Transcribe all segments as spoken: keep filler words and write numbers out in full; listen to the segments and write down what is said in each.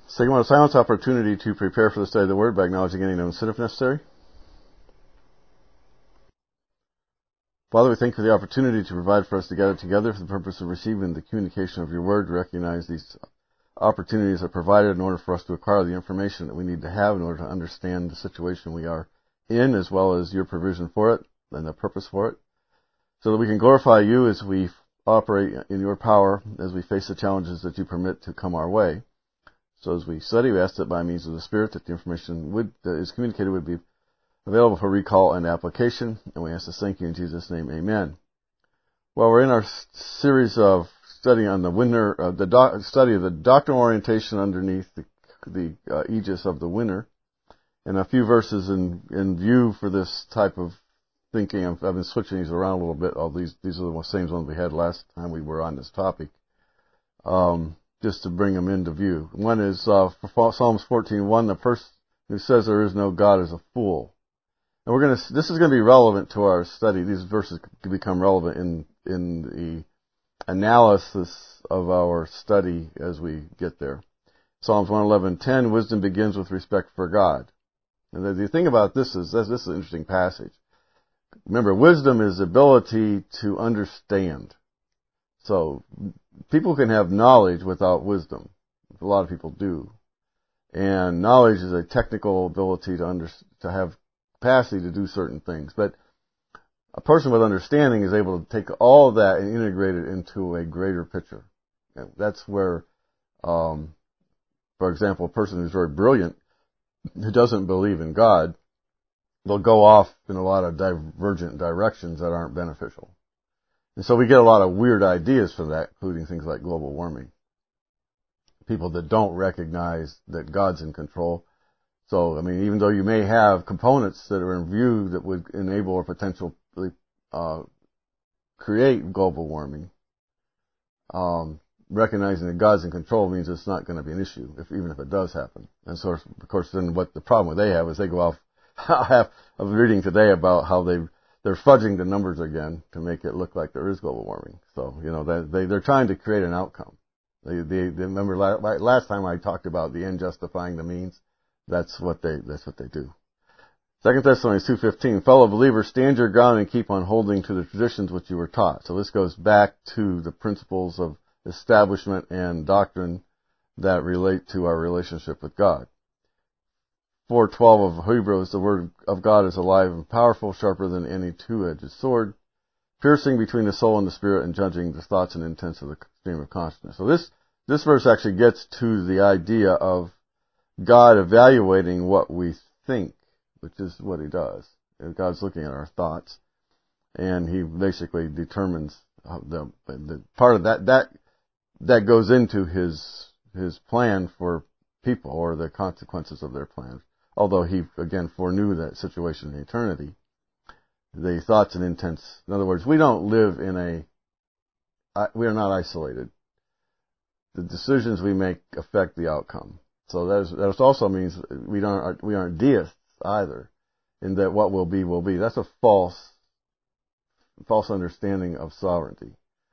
Second one, a silence opportunity to prepare for the study of the Word by acknowledging any known sin if necessary. Father, we thank you for the opportunity to provide for us to gather together for the purpose of receiving the communication of your Word. We recognize these opportunities are provided in order for us to acquire the information that we need to have in order to understand the situation we are in, as well as your provision for it and the purpose for it, so that we can glorify you as we operate in your power, as we face the challenges that you permit to come our way. So as we study, we ask that by means of the Spirit that the information would, that is communicated would be available for recall and application. And we ask this thank you in Jesus' name, amen. Well, we're in our series of study on the winner, uh, the doc, study of the doctrinal orientation underneath the, the uh, aegis of the winner. And a few verses in, in view for this type of thinking. I've, I've been switching these around a little bit. All these, these are the same ones we had last time we were on this topic. Um, just to bring them into view. One is uh, Psalms fourteen one. The person who says there is no God is a fool. And we're going to. This is going to be relevant to our study. These verses can become relevant in in the analysis of our study as we get there. Psalms one eleven ten. Wisdom begins with respect for God. And the, the thing about this is this, this is an interesting passage. Remember, wisdom is the ability to understand. So people can have knowledge without wisdom. A lot of people do. And knowledge is a technical ability to under, to have capacity to do certain things. But a person with understanding is able to take all of that and integrate it into a greater picture. And that's where, um, for example, a person who's very brilliant, who doesn't believe in God, they'll go off in a lot of divergent directions that aren't beneficial. And so we get a lot of weird ideas from that, including things like global warming. People that don't recognize that God's in control. So, I mean, even though you may have components that are in view that would enable or potentially uh, create global warming, um, recognizing that God's in control means it's not going to be an issue, if, even if it does happen. And so, of course, then what the problem they have is they go off. I have a reading today about how they they're fudging the numbers again to make it look like there is global warming. So, you know, they, they, they're trying to create an outcome. They, they, they remember last time I talked about the end justifying the means. That's what they, that's what they do. Second Thessalonians two fifteen, fellow believers, stand your ground and keep on holding to the traditions which you were taught. So this goes back to the principles of establishment and doctrine that relate to our relationship with God. four twelve of Hebrews, the word of God is alive and powerful, sharper than any two-edged sword, piercing between the soul and the spirit and judging the thoughts and intents of the stream of consciousness. So this, this verse actually gets to the idea of God evaluating what we think, which is what he does. God's looking at our thoughts, and he basically determines the, the part of that, that, that goes into his, his plan for people or the consequences of their plans. Although he, again, foreknew that situation in eternity, the thoughts and intents. In other words, we don't live in a, we are not isolated. The decisions we make affect the outcome. So that, is, that also means we don't, we aren't deists either, in that what will be will be. That's a false, false understanding of sovereignty.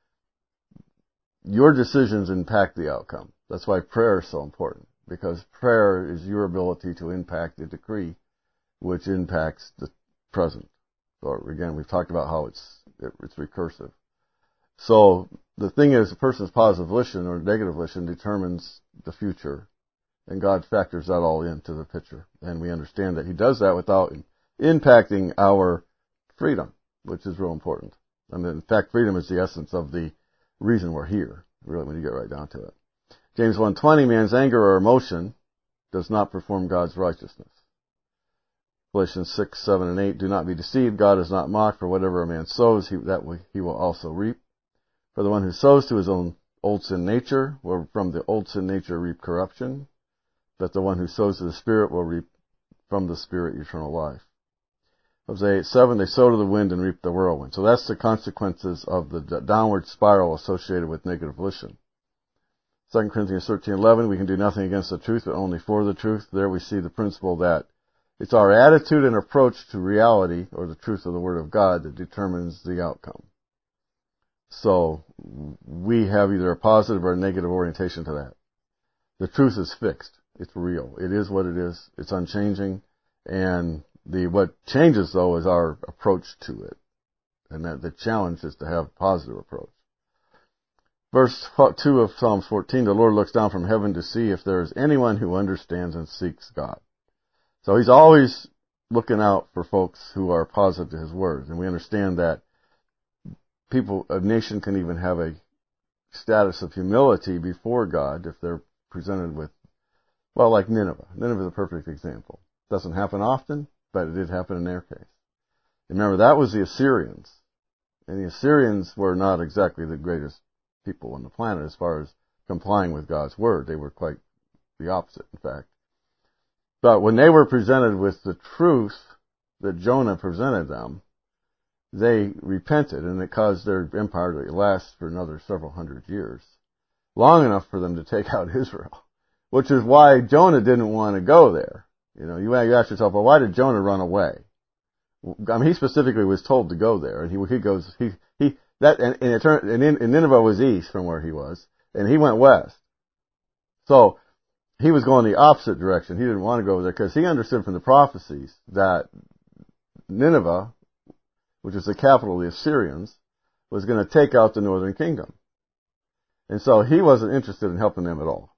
Your decisions impact the outcome. That's why prayer is so important. Because prayer is your ability to impact the decree, which impacts the present. Or again, we've talked about how it's it's recursive. So the thing is, a person's positive volition or negative volition determines the future, and God factors that all into the picture. And we understand that he does that without impacting our freedom, which is real important. I mean, in fact, freedom is the essence of the reason we're here, really, when you get right down to it. James one twenty, man's anger or emotion does not perform God's righteousness. Galatians six, seven, and eight, do not be deceived. God is not mocked, for whatever a man sows, he, that he will also reap. For the one who sows to his own old sin nature will from the old sin nature reap corruption, but the one who sows to the Spirit will reap from the Spirit eternal life. Hosea eight, seven, they sow to the wind and reap the whirlwind. So that's the consequences of the downward spiral associated with negative volition. Second Corinthians thirteen eleven, we can do nothing against the truth, but only for the truth. There we see the principle that it's our attitude and approach to reality, or the truth of the Word of God, that determines the outcome. So we have either a positive or a negative orientation to that. The truth is fixed. It's real. It is what it is. It's unchanging. And the what changes, though, is our approach to it. And that the challenge is to have a positive approach. Verse two of Psalm fourteen, the Lord looks down from heaven to see if there is anyone who understands and seeks God. So he's always looking out for folks who are positive to his word. And we understand that people, a nation can even have a status of humility before God if they're presented with, well, like Nineveh. Nineveh is a perfect example. Doesn't happen often, but it did happen in their case. Remember, that was the Assyrians. And the Assyrians were not exactly the greatest people on the planet as far as complying with God's word. They were quite the opposite, in fact. But when they were presented with the truth that Jonah presented them, they repented, and it caused their empire to last for another several hundred years, long enough for them to take out Israel, which is why Jonah didn't want to go there. You know, you ask yourself, well, why did Jonah run away? I mean, he specifically was told to go there, and he he goes he he that and, and, it turned, and, and Nineveh was east from where he was, and he went west. So he was going the opposite direction. He didn't want to go there because he understood from the prophecies that Nineveh, which is the capital of the Assyrians, was going to take out the northern kingdom. And so he wasn't interested in helping them at all.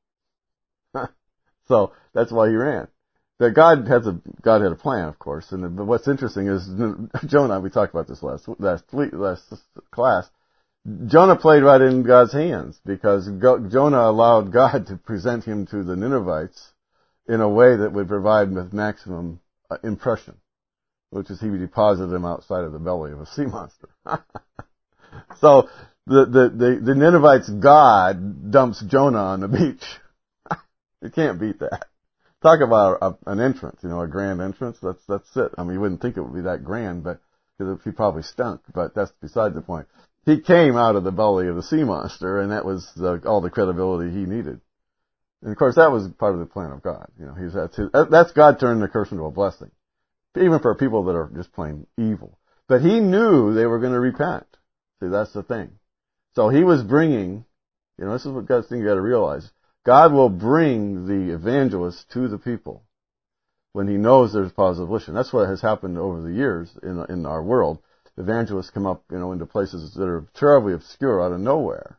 So that's why he ran. That God has a God had a plan, of course. And but what's interesting is Jonah. We talked about this last last week, last class. Jonah played right in God's hands because Jonah allowed God to present him to the Ninevites in a way that would provide with maximum impression, which is he would deposit them outside of the belly of a sea monster. So the, the, the, the Ninevites' God dumps Jonah on the beach. You can't beat that. Talk about a, an entrance, you know, a grand entrance. That's, that's it. I mean, you wouldn't think it would be that grand, but, because he probably stunk, but that's beside the point. He came out of the belly of the sea monster, and that was the, all the credibility he needed. And of course, that was part of the plan of God. You know, he's, that's his, that's God turning the curse into a blessing. Even for people that are just plain evil. But he knew they were going to repent. See, that's the thing. So he was bringing, you know, this is what God's thing you got to realize. God will bring the evangelist to the people when he knows there's positive volition. That's what has happened over the years in in our world. Evangelists come up, you know, into places that are terribly obscure out of nowhere.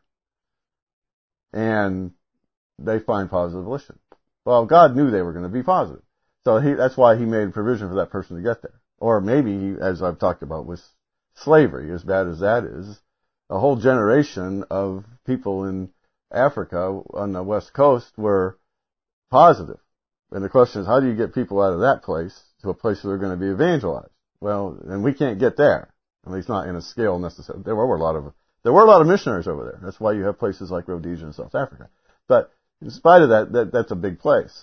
And they find positive volition. Well, God knew they were going to be positive. So he, that's why he made provision for that person to get there. Or maybe, as I've talked about with slavery, as bad as that is, a whole generation of people in Africa on the West Coast were positive. And the question is, how do you get people out of that place to a place where they're going to be evangelized? Well, and we can't get there. At least not in a scale necessarily. There were a lot of, there were a lot of missionaries over there. That's why you have places like Rhodesia and South Africa. But in spite of that, that that's a big place.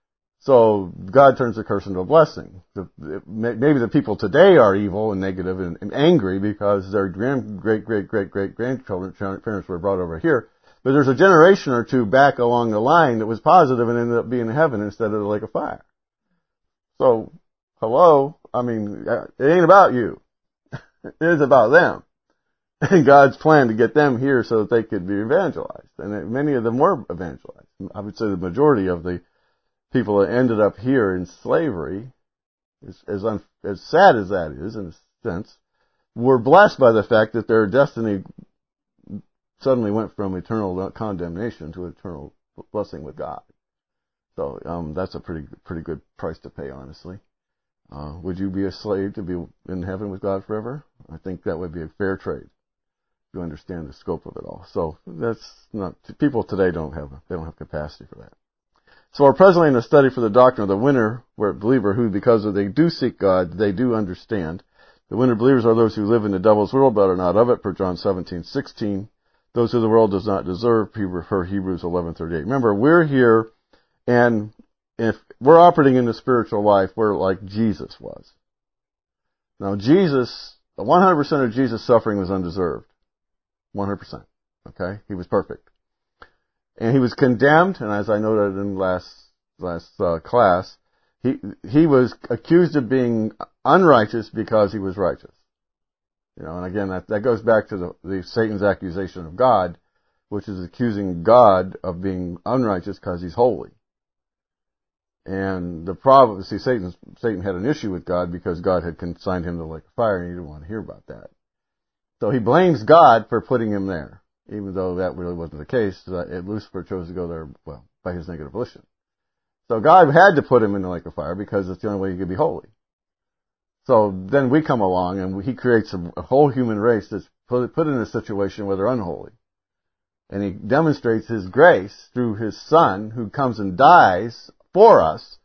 So God turns the curse into a blessing. The, maybe the people today are evil and negative and, and angry because their grand, great, great, great, great grandchildren, parents were brought over here. But there's a generation or two back along the line that was positive and ended up being in heaven instead of the lake of fire. So, hello? I mean, it ain't about you. It is about them. And God's plan to get them here so that they could be evangelized. And many of them were evangelized. I would say the majority of the people that ended up here in slavery, as, as, un, as sad as that is in a sense, were blessed by the fact that their destiny suddenly went from eternal condemnation to eternal blessing with God. So um, that's a pretty pretty good price to pay, honestly. Uh, would you be a slave to be in heaven with God forever? I think that would be a fair trade. You understand the scope of it all. So that's not, people today don't have, they don't have capacity for that. So we're presently in a study for the doctrine of the winner believer who, because they do seek God, they do understand. The winner believers are those who live in the devil's world but are not of it, per John seventeen sixteen. Those who the world does not deserve, per Hebrews eleven thirty-eight. Remember, we're here, and if we're operating in the spiritual life, we're like Jesus was. Now, Jesus, one hundred percent of Jesus' suffering was undeserved. one hundred percent. Okay? He was perfect. And he was condemned, and as I noted in last last uh, class, he he was accused of being unrighteous because he was righteous. You know, and again, that, that goes back to the, the Satan's accusation of God which is accusing God of being unrighteous because he's holy. And the problem, see, Satan, Satan had an issue with God because God had consigned him to the lake of fire, and he didn't want to hear about that. So he blames God for putting him there, even though that really wasn't the case. Uh, Lucifer chose to go there, well, by his negative volition. So God had to put him in the lake of fire because it's the only way he could be holy. So then we come along and he creates a, a whole human race that's put, put in a situation where they're unholy. And he demonstrates his grace through his son who comes and dies for us.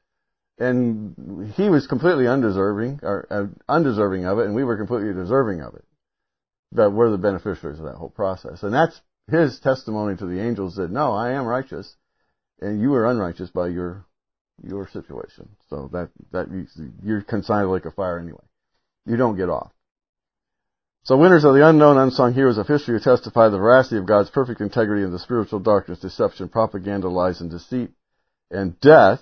And he was completely undeserving, or uh, undeserving of it, and we were completely deserving of it. But we're the beneficiaries of that whole process. And that's his testimony to the angels that, no, I am righteous, and you are unrighteous by your your situation. So that, that you're consigned to the lake of fire anyway. You don't get off. So winners are the unknown, unsung heroes of history who testify the veracity of God's perfect integrity in the spiritual darkness, deception, propaganda, lies, and deceit, and death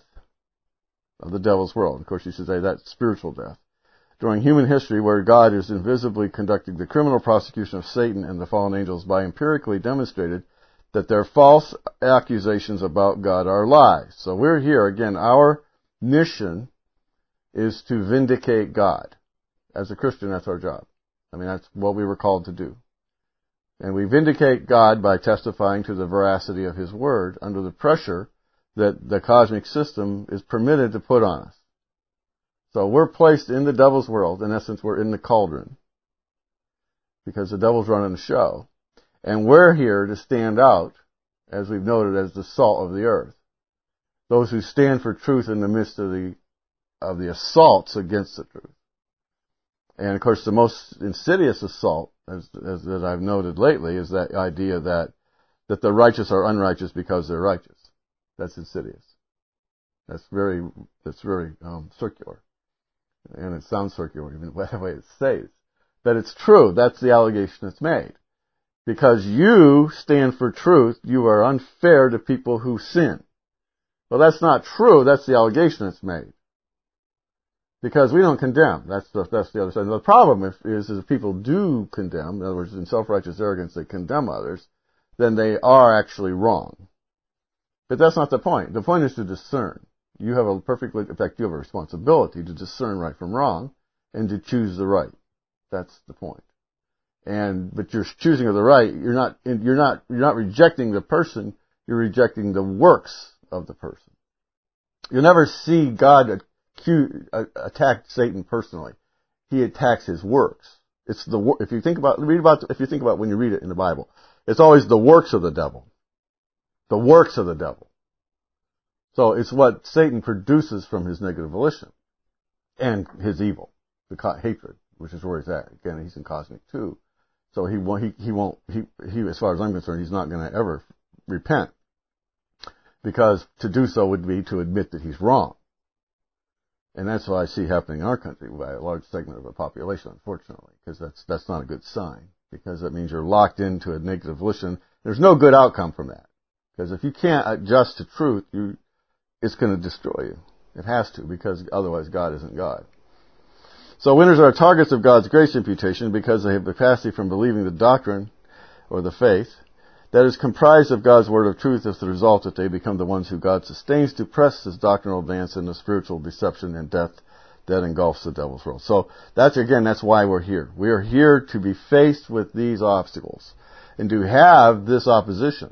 of the devil's world. Of course, you should say that's spiritual death. During human history, where God is invisibly conducting the criminal prosecution of Satan and the fallen angels by empirically demonstrated that their false accusations about God are lies. So we're here, again, our mission is to vindicate God. As a Christian, that's our job. I mean, that's what we were called to do. And we vindicate God by testifying to the veracity of His Word under the pressure that the cosmic system is permitted to put on us. So we're placed in the devil's world. In essence, we're in the cauldron because the devil's running the show. And we're here to stand out, as we've noted, as the salt of the earth. Those who stand for truth in the midst of the of the assaults against the truth. And of course, the most insidious assault, as, as, as I've noted lately, is that idea that that the righteous are unrighteous because they're righteous. That's insidious. That's very that's very um, circular, and it sounds circular even the way it says. But it's true. That's the allegation that's made. Because you stand for truth, you are unfair to people who sin. Well, that's not true. That's the allegation that's made. Because we don't condemn. That's the, that's the other side. And the problem is, is if people do condemn, in other words, in self-righteous arrogance they condemn others, then they are actually wrong. But that's not the point. The point is to discern. You have a perfectly, in fact, you have a responsibility to discern right from wrong and to choose the right. That's the point. And but you're choosing of the right. You're not. You're not. You're not rejecting the person. You're rejecting the works of the person. You'll never see God accuse, attack Satan personally. He attacks his works. It's the if you think about read about if you think about when you read it in the Bible, it's always the works of the devil. The works of the devil. So it's what Satan produces from his negative volition and his evil, the hatred, which is where he's at. Again, he's in cosmic too. So he won't, he, he won't, he, he, as far as I'm concerned, he's not going to ever repent. Because to do so would be to admit that he's wrong. And that's what I see happening in our country by a large segment of the population, unfortunately. Because that's, that's not a good sign. Because that means you're locked into a negative volition. There's no good outcome from that. Because if you can't adjust to truth, you, it's going to destroy you. It has to, because otherwise God isn't God. So winners are targets of God's grace imputation because they have the capacity from believing the doctrine or the faith that is comprised of God's word of truth as the result that they become the ones who God sustains to press His doctrinal advance in the spiritual deception and death that engulfs the devil's world. So that's, again, that's why we're here. We are here to be faced with these obstacles and to have this opposition.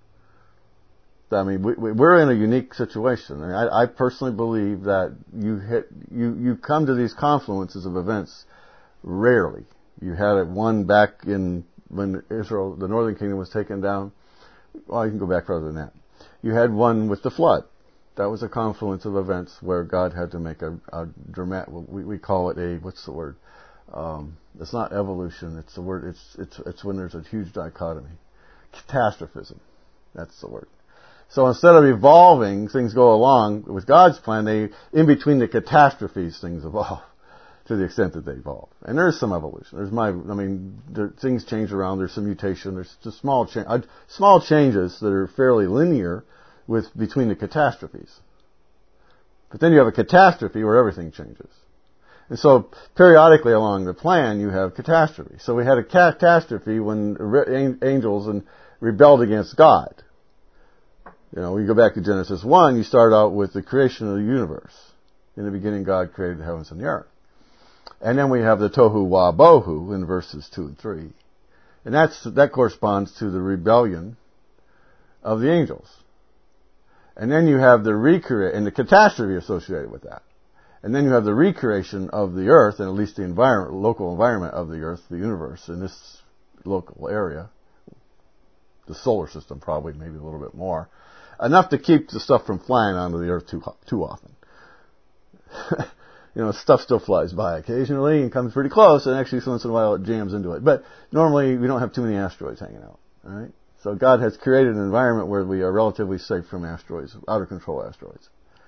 I mean, we, we're in a unique situation. I, mean, I, I personally believe that you hit, you, you come to these confluences of events rarely. You had it one back in when Israel, the Northern Kingdom, was taken down. Well, you can go back further than that. You had one with the flood. That was a confluence of events where God had to make a, a dramatic. We, we call it a what's the word? Um, it's not evolution. It's the word. It's it's it's when there's a huge dichotomy. Catastrophism. That's the word. So instead of evolving, things go along with God's plan. They, in between the catastrophes, things evolve to the extent that they evolve. And there is some evolution. There's my, I mean, there, things change around. There's some mutation. There's just small cha- uh, small changes that are fairly linear with between the catastrophes. But then you have a catastrophe where everything changes. And so periodically along the plan, you have catastrophe. So we had a catastrophe when angels and rebelled against God. You know, we go back to Genesis one, you start out with the creation of the universe. In the beginning, God created the heavens and the earth. And then we have the tohu wa bohu in verses two and three. And that's, that corresponds to the rebellion of the angels. And then you have the recreation, and the catastrophe associated with that. And then you have the recreation of the earth, and at least the environment, local environment of the earth, the universe, in this local area. The solar system probably, maybe a little bit more. Enough to keep the stuff from flying onto the earth too, too often. You know, stuff still flies by occasionally and comes pretty close, and actually once in a while it jams into it. But normally we don't have too many asteroids hanging out, alright? So God has created an environment where we are relatively safe from asteroids, out of control asteroids.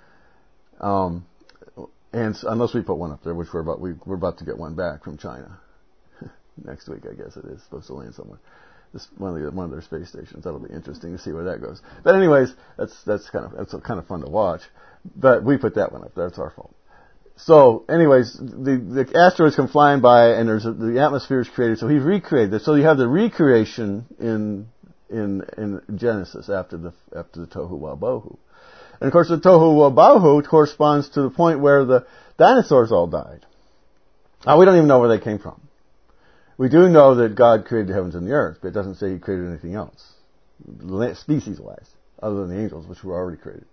Um, and unless we put one up there, which we're about, we, we're about to get one back from China. Next week, I guess it is, supposed to land somewhere. This, one of the, one of their space stations. That'll be interesting to see where that goes. But anyways, that's, that's kind of, that's kind of fun to watch. But we put that one up there. It's our fault. So, anyways, the, the asteroids come flying by, and there's a, the atmosphere is created. So He recreated it. So you have the recreation in in in Genesis after the after the tohu wa bohu, and of course the tohu wa bohu corresponds to the point where the dinosaurs all died. Now we don't even know where they came from. We do know that God created the heavens and the earth, but it doesn't say He created anything else, species-wise, other than the angels, which were already created.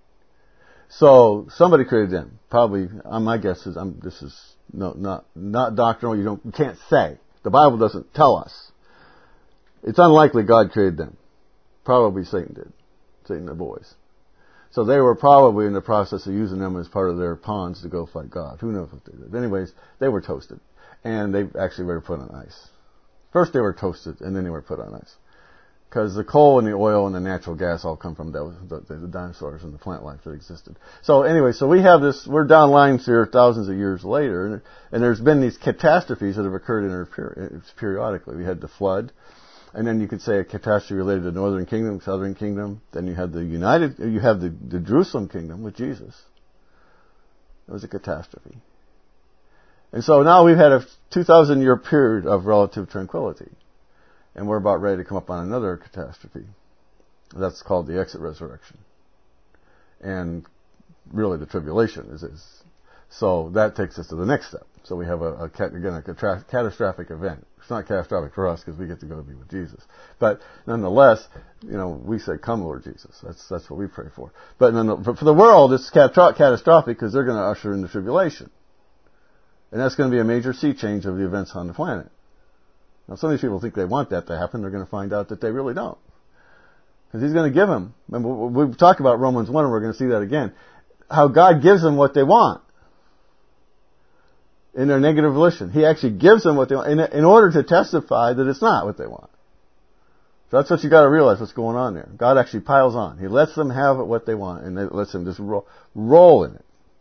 So somebody created them. Probably, um, my guess is, um, this is no, not not doctrinal. You don't, you can't say. The Bible doesn't tell us. It's unlikely God created them. Probably Satan did. Satan and the boys. So they were probably in the process of using them as part of their pawns to go fight God. Who knows what they did? Anyways, they were toasted, and they actually were put on ice. First they were toasted, and then they were put on ice. Because the coal and the oil and the natural gas all come from those, the, the dinosaurs and the plant life that existed. So anyway, so we have this, we're down lines here thousands of years later, and, and there's been these catastrophes that have occurred in our peri- periodically. We had the flood, and then you could say a catastrophe related to Northern Kingdom, Southern Kingdom. Then you had the United, you have the, the Jerusalem Kingdom with Jesus. It was a catastrophe. And so now we've had a two thousand year period of relative tranquility. And we're about ready to come up on another catastrophe. That's called the exit resurrection. And really the tribulation is, is. So that takes us to the next step. So we have, a, a again, a catastrophic event. It's not catastrophic for us because we get to go to be with Jesus. But nonetheless, you know, we say, come Lord Jesus. That's that's what we pray for. But for the world, it's catastrophic because they're going to usher in the tribulation. And that's going to be a major sea change of the events on the planet. Now, some of these people think they want that to happen. They're going to find out that they really don't. Because He's going to give them, remember, we've talked about Romans one, and we're going to see that again, how God gives them what they want in their negative volition. He actually gives them what they want in, in order to testify that it's not what they want. So that's what you got to realize what's going on there. God actually piles on. He lets them have what they want, and it lets them just roll, roll in it.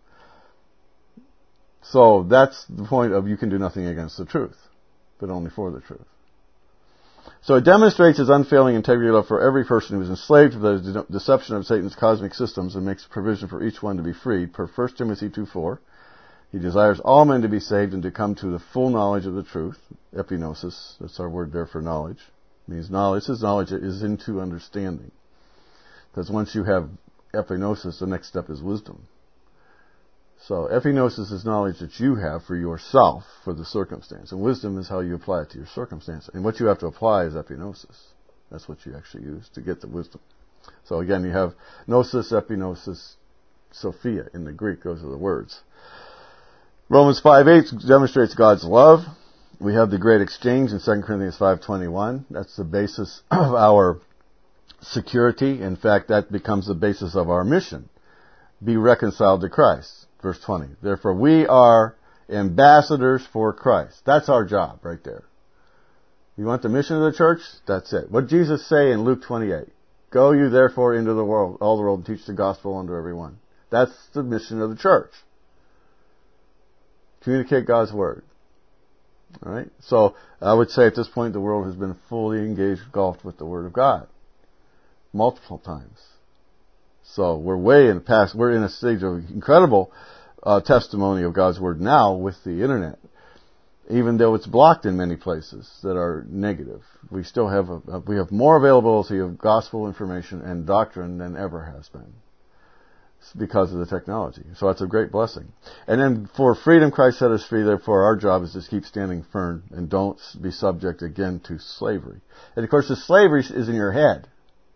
So that's the point of you can do nothing against the truth, but only for the truth. So it demonstrates His unfailing integrity love for every person who is enslaved to the deception of Satan's cosmic systems and makes provision for each one to be freed. Per First Timothy two four, He desires all men to be saved and to come to the full knowledge of the truth. Epignosis, that's our word there for knowledge. It means knowledge. This knowledge is into understanding. Because once you have epignosis, the next step is wisdom. So epignosis is knowledge that you have for yourself, for the circumstance. And wisdom is how you apply it to your circumstance. And what you have to apply is epignosis. That's what you actually use to get the wisdom. So again, you have gnosis, epignosis, Sophia in the Greek. Those are the words. Romans five eight demonstrates God's love. We have the great exchange in Second Corinthians five twenty-one. That's the basis of our security. In fact, that becomes the basis of our mission. Be reconciled to Christ. Verse twenty. Therefore, we are ambassadors for Christ. That's our job right there. You want the mission of the church? That's it. What did Jesus say in Luke twenty-eight? Go you therefore into the world, all the world, and teach the gospel unto everyone. That's the mission of the church. Communicate God's word. All right? So I would say at this point the world has been fully engaged, engulfed with the word of God. Multiple times. So we're way in past, we're in a stage of incredible uh, testimony of God's word now with the internet. even though it's blocked in many places that are negative. We still have a, a, we have more availability of gospel information and doctrine than ever has been because of the technology. So that's a great blessing. And then for freedom, Christ set us free. Therefore, our job is to keep standing firm and don't be subject again to slavery. And of course, the slavery is in your head.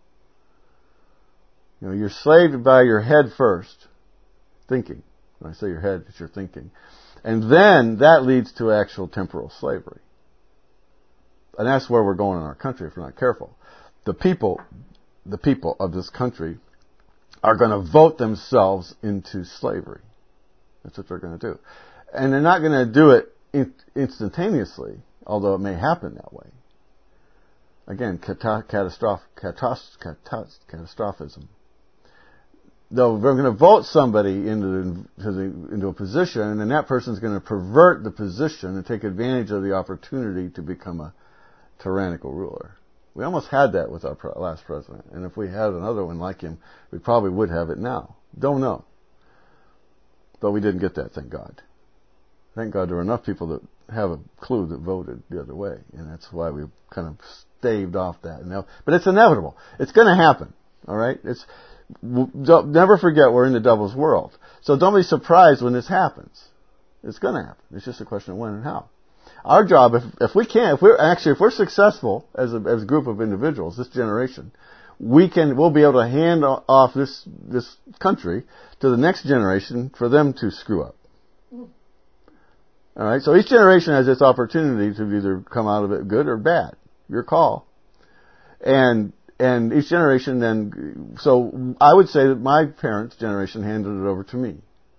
You know, you're slaved by your head first, thinking. When I say your head, it's your thinking. And then that leads to actual temporal slavery. And that's where we're going in our country if we're not careful. The people, the people of this country are going to vote themselves into slavery. That's what they're going to do. And they're not going to do it in, instantaneously, although it may happen that way. Again, cata- catastroph- catas- catas- catastrophism. Though they're going to vote somebody into the, into a position, and then that person's going to pervert the position and take advantage of the opportunity to become a tyrannical ruler. We almost had that with our last president, and if we had another one like him, we probably would have it now. Don't know. But we didn't get that, thank God. Thank God there were enough people that have a clue that voted the other way, and that's why we kind of staved off that. But it's inevitable. It's going to happen. All right? It's Don't, never forget we're in the devil's world. So don't be surprised when this happens. It's going to happen. It's just a question of when and how. Our job, if, if we can, if we're actually, if we're successful as a, as a group of individuals, this generation, we can, we'll be able to hand off this, this country to the next generation for them to screw up. Alright, so each generation has this opportunity to either come out of it good or bad. Your call. And, And each generation then, so I would say that my parents' generation handed it over to me.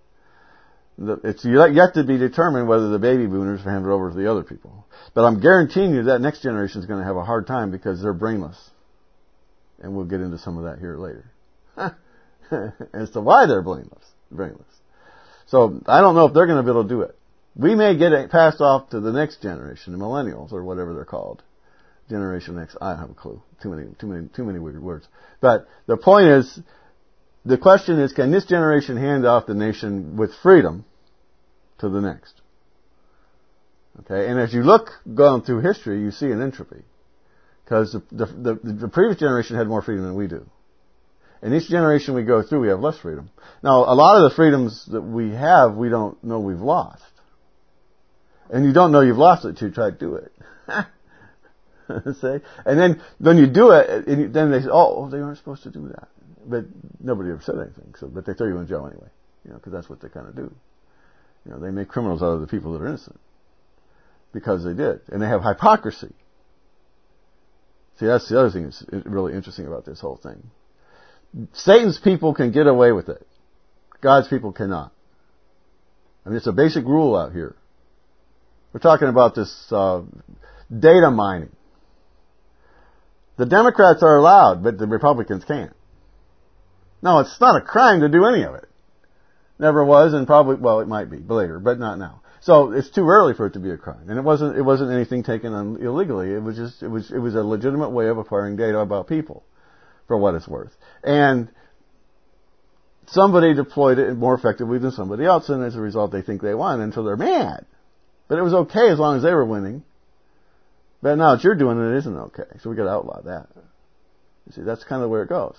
It's yet to be determined whether the baby boomers hand it over to the other people. But I'm guaranteeing you that next generation is going to have a hard time because they're brainless. And we'll get into some of that here later. As to why they're brainless. brainless. So I don't know if they're going to be able to do it. We may get it passed off to the next generation, the millennials or whatever they're called. Generation X, I don't have a clue. Too many, too many, too many weird words. But the point is, the question is, can this generation hand off the nation with freedom to the next? Okay, and as you look going through history, you see an entropy, because the, the, the, the previous generation had more freedom than we do, and each generation we go through, we have less freedom. Now, a lot of the freedoms that we have, we don't know we've lost, and you don't know you've lost it till you try to do it. Say, and then when you do it, and then they say, "Oh, they aren't supposed to do that," but nobody ever said anything. So, but they throw you in jail anyway, you know, because that's what they kind of do. You know, they make criminals out of the people that are innocent because they did, and they have hypocrisy. See, that's the other thing that's really interesting about this whole thing. Satan's people can get away with it. God's people cannot. I mean, it's a basic rule out here. We're talking about this uh, data mining. The Democrats are allowed, but the Republicans can't. No, it's not a crime to do any of it. Never was, and probably, well, it might be later, but not now. So it's too early for it to be a crime, and it wasn't. It wasn't anything taken on illegally. It was just. It was. It was a legitimate way of acquiring data about people, for what it's worth. And somebody deployed it more effectively than somebody else, and as a result, they think they won until they're mad. But it was okay as long as they were winning. But now that you're doing it, it isn't okay. So we got to outlaw that. You see, that's kind of where it goes.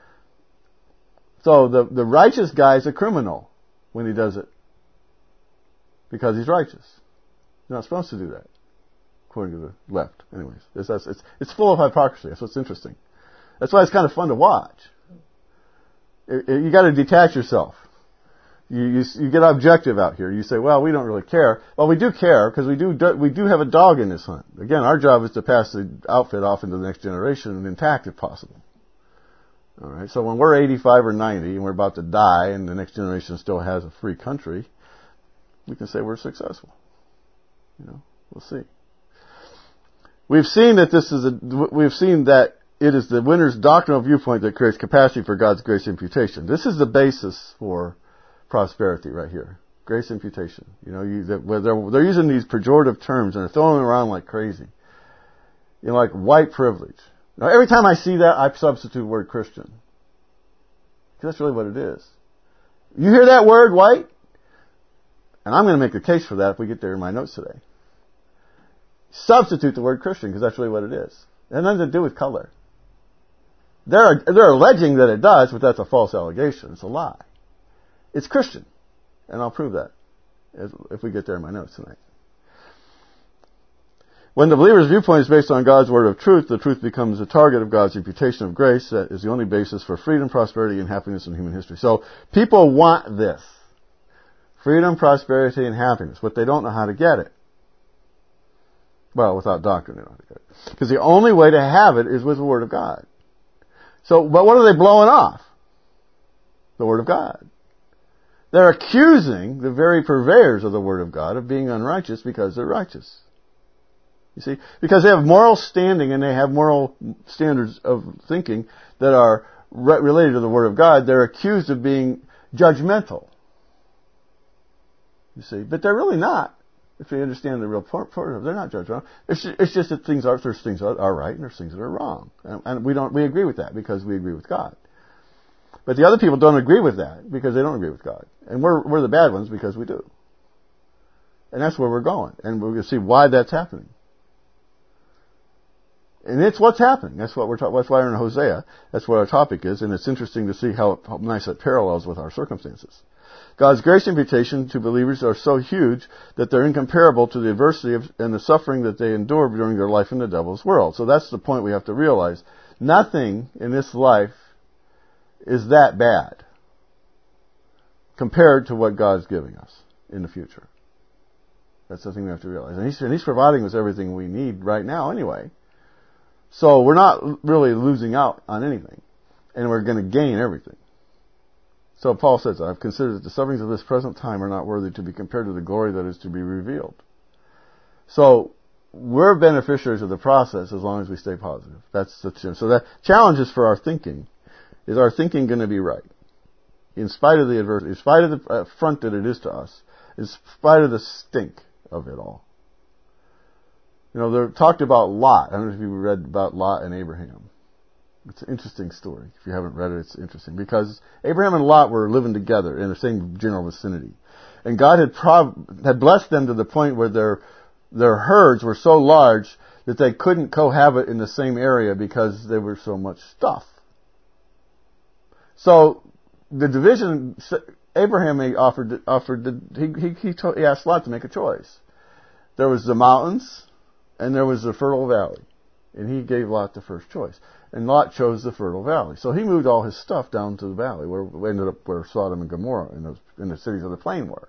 So the the righteous guy is a criminal when he does it because he's righteous. You're not supposed to do that, according to the left. Anyways, it's it's it's full of hypocrisy. That's what's interesting. That's why it's kind of fun to watch. It, it, you got to detach yourself. You, you you get objective out here. You say, well, we don't really care. Well, we do care because we do we do have a dog in this hunt. Again, our job is to pass the outfit off into the next generation intact if possible. All right. So when we're eighty-five or ninety and we're about to die, and the next generation still has a free country, we can say we're successful. You know, we'll see. We've seen that this is a we've seen that it is the winner's doctrinal viewpoint that creates capacity for God's grace imputation. This is the basis for prosperity right here. Grace imputation. You know, you, they're, they're using these pejorative terms and they're throwing them around like crazy. You know, like white privilege. Now, every time I see that, I substitute the word Christian. Because that's really what it is. You hear that word, white? And I'm going to make a case for that if we get there in my notes today. substitute the word Christian, because that's really what it is. It has nothing to do with color. They're, they're alleging that it does, but that's a false allegation. It's a lie. It's Christian. And I'll prove that if we get there in my notes tonight. When the believer's viewpoint is based on God's word of truth, the truth becomes the target of God's imputation of grace. That is the only basis for freedom, prosperity, and happiness in human history. So people want this. Freedom, prosperity, and happiness, but they don't know how to get it. Well, without doctrine, they don't know how to get it. Because the only way to have it is with the Word of God. So, but what are they blowing off? The Word of God. They're accusing the very purveyors of the Word of God of being unrighteous because they're righteous. You see? Because they have moral standing and they have moral standards of thinking that are re- related to the Word of God, they're accused of being judgmental. You see? But they're really not. If you understand the real part of it, they're not judgmental. It's just, it's just that things are, there's things that are right and there's things that are wrong. And, and we don't, we agree with that because we agree with God. But the other people don't agree with that because they don't agree with God. And we're, we're the bad ones because we do. And that's where we're going. And we're going to see why that's happening. And it's what's happening. That's what we're talking. That's why we're in Hosea. That's what our topic is. And it's interesting to see how, how nice it parallels with our circumstances. God's grace imputation to believers are so huge that they're incomparable to the adversity of, and the suffering that they endure during their life in the devil's world. So that's the point we have to realize. Nothing in this life is that bad compared to what God's giving us in the future. That's the thing we have to realize. And He's, and he's providing us everything we need right now anyway. So we're not really losing out on anything. And we're going to gain everything. So Paul says, I've considered that the sufferings of this present time are not worthy to be compared to the glory that is to be revealed. So we're beneficiaries of the process as long as we stay positive. That's the ch- so that challenge is for our thinking. Is our thinking going to be right? In spite of the adversity, in spite of the affront that it is to us, in spite of the stink of it all. You know, they're talked about Lot. I don't know if you read about Lot and Abraham. It's an interesting story. If you haven't read it, it's interesting. Because Abraham and Lot were living together in the same general vicinity. And God had prob- had blessed them to the point where their their herds were so large that they couldn't cohabit in the same area because there was so much stuff. So the division, Abraham offered, offered he, he, he, told, he asked Lot to make a choice. There was the mountains and there was the fertile valley. And he gave Lot the first choice. And Lot chose the fertile valley. So he moved all his stuff down to the valley, where we ended up where Sodom and Gomorrah in, those, in the cities of the plain were.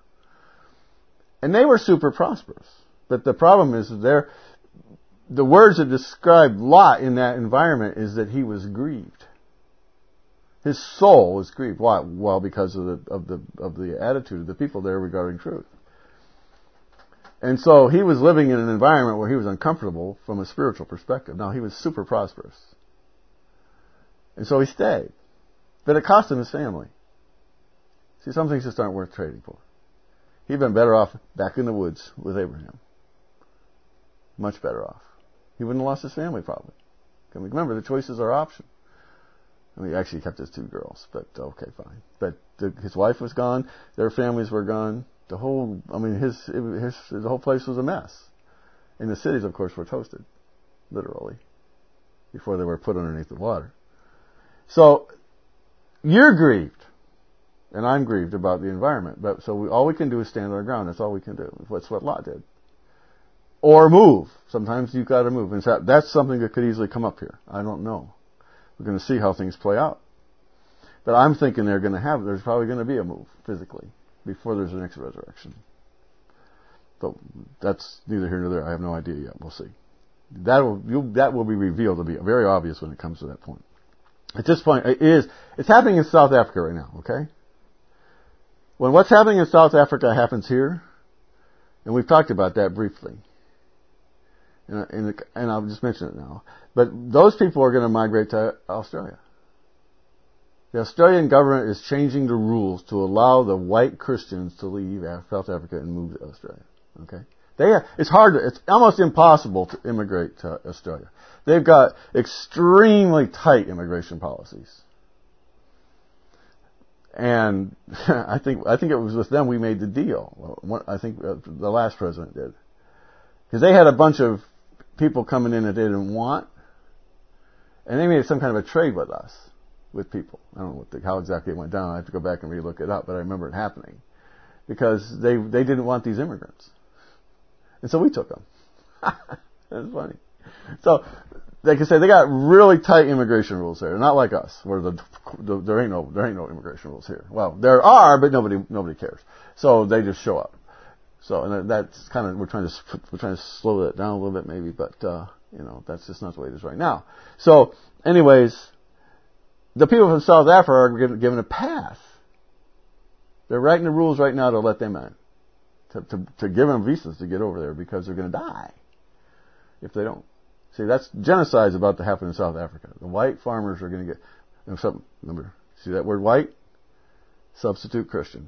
And they were super prosperous. But the problem is that the words that describe Lot in that environment is that he was grieved. His soul was grieved. Why? Well, because of the of the of the attitude of the people there regarding truth. And so he was living in an environment where he was uncomfortable from a spiritual perspective. Now, he was super prosperous. And so he stayed. But it cost him his family. See, some things just aren't worth trading for. He'd been better off back in the woods with Abraham. Much better off. He wouldn't have lost his family probably. Remember, the choice is our option. I mean, he actually kept his two girls, but okay, fine. But the, his wife was gone. Their families were gone. The whole, I mean, his, his, the whole place was a mess. And the cities, of course, were toasted. Literally. Before they were put underneath the water. So, you're grieved. And I'm grieved about the environment. But so we, all we can do is stand our ground. That's all we can do. That's what Lot did. Or move. Sometimes you've got to move. And so that's something that could easily come up here. I don't know. We're going to see how things play out. But I'm thinking they're going to have, there's probably going to be a move, physically, before there's the next resurrection. But that's neither here nor there. I have no idea yet. We'll see. That will, you'll, that will be revealed to be very obvious when it comes to that point. At this point, it is, it's happening in South Africa right now, okay? When what's happening in South Africa happens here, and we've talked about that briefly, and, and, and I'll just mention it now, but those people are going to migrate to Australia. The Australian government is changing the rules to allow the white Christians to leave South Africa and move to Australia. Okay, they have, it's hard. To, it's almost impossible to immigrate to Australia. They've got extremely tight immigration policies, and I think I think it was with them we made the deal. I think the last president did, because they had a bunch of people coming in that they didn't want, and they made some kind of a trade with us, with people. I don't know what the, how exactly it went down. I have to go back and relook it up, but I remember it happening because they they didn't want these immigrants, and so we took them. That's funny. So, like I said, they got really tight immigration rules there. Not like us, where the, the there ain't no there ain't no immigration rules here. Well, there are, but nobody nobody cares. So they just show up. So, and that's kind of we're trying to we're trying to slow that down a little bit, maybe, but uh, you know that's just not the way it is right now. So, anyways, the people from South Africa are given, given a pass. They're writing the rules right now to let them in, to to, to give them visas to get over there because they're going to die if they don't. See, that's genocide's about to happen in South Africa. The white farmers are going to get something. Remember, see that word white? Substitute Christian.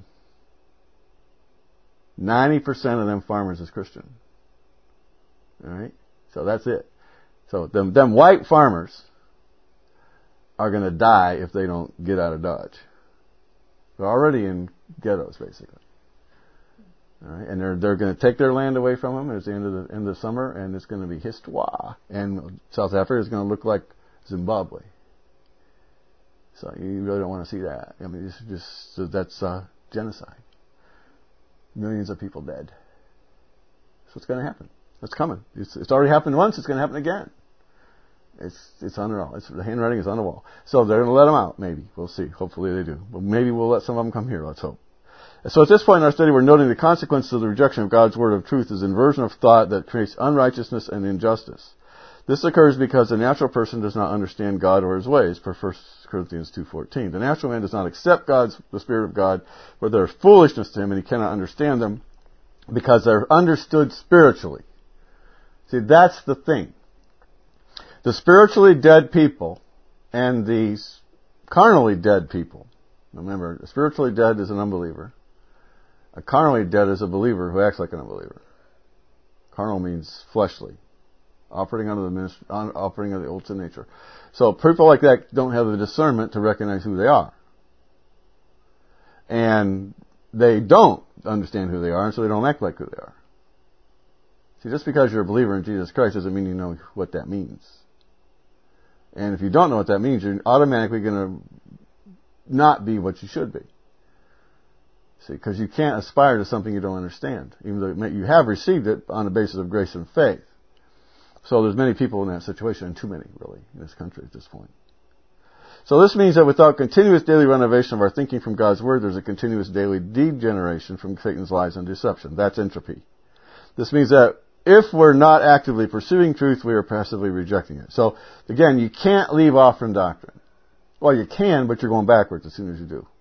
Ninety percent of them farmers is Christian. All right, so that's it. So them them white farmers are going to die if they don't get out of Dodge. They're already in ghettos, basically. All right, and they're they're going to take their land away from them at the end of the end of the summer, and it's going to be histoire. And South Africa is going to look like Zimbabwe. So you really don't want to see that. I mean, it's just so that's uh, genocide. Millions of people dead. That's what's going to happen. That's coming. It's, it's already happened once. It's going to happen again. It's it's on the wall. It's the handwriting is on the wall. So they're going to let them out. Maybe we'll see. Hopefully they do. But maybe we'll let some of them come here. Let's hope. So at this point in our study, we're noting the consequences of the rejection of God's word of truth is inversion of thought that creates unrighteousness and injustice. This occurs because the natural person does not understand God or His ways, per First Corinthians two fourteen. The natural man does not accept God's, the Spirit of God, for they are foolishness to him, and he cannot understand them because they're understood spiritually. See, that's the thing. The spiritually dead people and the carnally dead people. Remember, spiritually dead is an unbeliever. A carnally dead is a believer who acts like an unbeliever. Carnal means fleshly. Operating under the ministry, operating under the old sin nature. So people like that don't have the discernment to recognize who they are. And they don't understand who they are, and so they don't act like who they are. See, just because you're a believer in Jesus Christ doesn't mean you know what that means. And if you don't know what that means, you're automatically going to not be what you should be. See, because you can't aspire to something you don't understand, even though you have received it on the basis of grace and faith. So there's many people in that situation, and too many, really, in this country at this point. So this means that without continuous daily renovation of our thinking from God's Word, there's a continuous daily degeneration from Satan's lies and deception. That's entropy. This means that if we're not actively pursuing truth, we are passively rejecting it. So, again, you can't leave off from doctrine. Well, you can, but you're going backwards as soon as you do.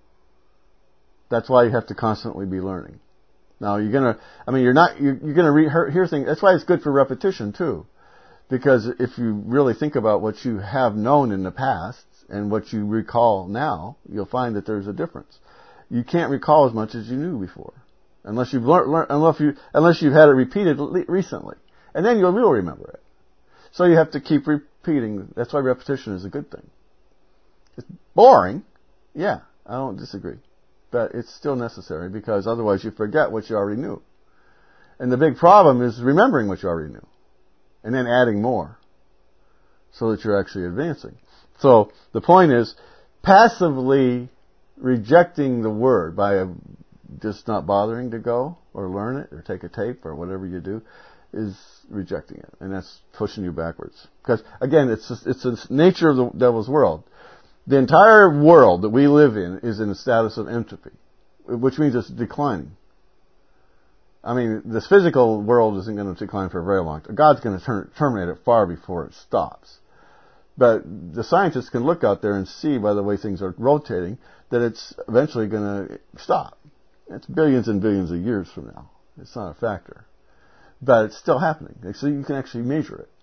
That's why you have to constantly be learning. Now, you're gonna, I mean, you're not, you're, you're gonna re- hear things, that's why it's good for repetition, too. Because if you really think about what you have known in the past and what you recall now, you'll find that there's a difference. You can't recall as much as you knew before. Unless you've learned, learn, unless you, unless you've had it repeated recently. And then you'll really remember it. So you have to keep repeating. That's why repetition is a good thing. It's boring. Yeah, I don't disagree. But it's still necessary because otherwise you forget what you already knew. And the big problem is remembering what you already knew. And then adding more. So that you're actually advancing. So the point is, passively rejecting the Word by a, just not bothering to go or learn it or take a tape or whatever you do is rejecting it. And that's pushing you backwards. Because, again, it's just, it's the nature of the devil's world. The entire world that we live in is in a status of entropy, which means it's declining. I mean, this physical world isn't going to decline for a very long time. God's going to ter- terminate it far before it stops. But the scientists can look out there and see by the way things are rotating that it's eventually going to stop. It's billions and billions of years from now. It's not a factor. But it's still happening. So you can actually measure it.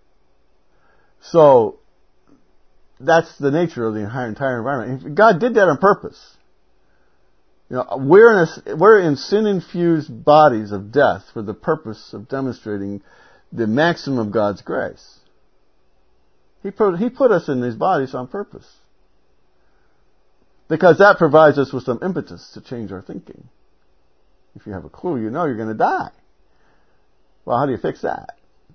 So that's the nature of the entire, entire environment. God did that on purpose. You know, we're in a, we're in sin-infused bodies of death for the purpose of demonstrating the maximum of God's grace. He put, he put us in these bodies on purpose. Because that provides us with some impetus to change our thinking. If you have a clue, you know you're going to die. Well, how do you fix that?